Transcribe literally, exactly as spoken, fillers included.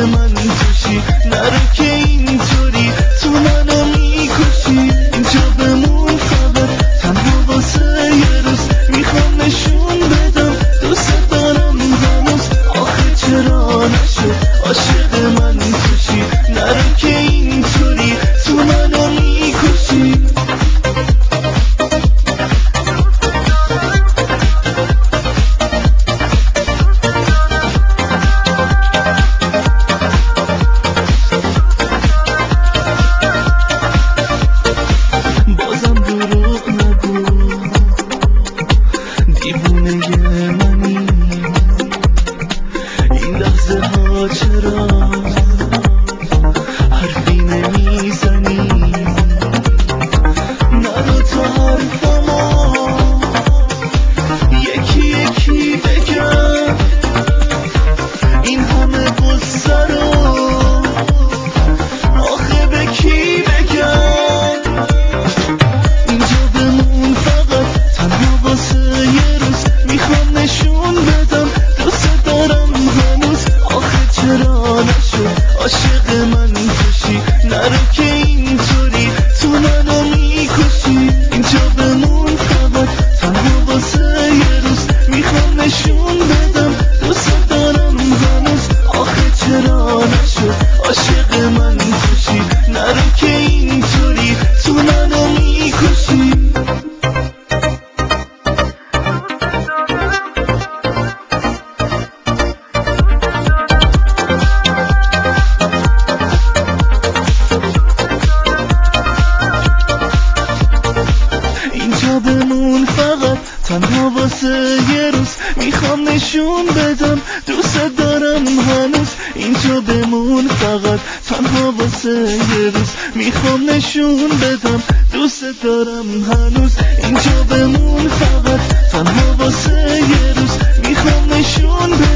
من توشی، نرو که اینطوری تو منو میکشی. اینجا بمون فقط تنها واسه یه روز، میخوام نشون بدم دوست دارم هنوز. آخه چرا نشد عاشق من توشی، نرو که اینطوری تو منو میکشی. بازم دروغ نگو، دیوونه منی. این لحظه ها چرا حرفی نمیزنی؟ نرو تا حرفامو یکی یکی بگم، این همه قصه رو آخه به کی بگم؟ اینجا بمون فقط تنها واسه یه روز، میخوام نشون بدم دوست دارم هنوز. آخه چرا نشد عاشق من توشی، نرو که اینطوری تو منو میکشی. اینجا بمون فقط تنها واسه یه روز، میخوام نشون بدم دوست دارم هنوز. آخه چرا نشد عاشق من توشی، نرو که اینطوری تو منو میکشی. اینجا بمون فقط تنها واسه یه روز، میخوام نشون بدم دوست دارم هنوز. اینجا بمون فقط تنها واسه یه روز، میخوام نشون بدم دوست دارم هنوز. اینجا بمون فقط تنها واسه یه روز، میخوام نشون بدم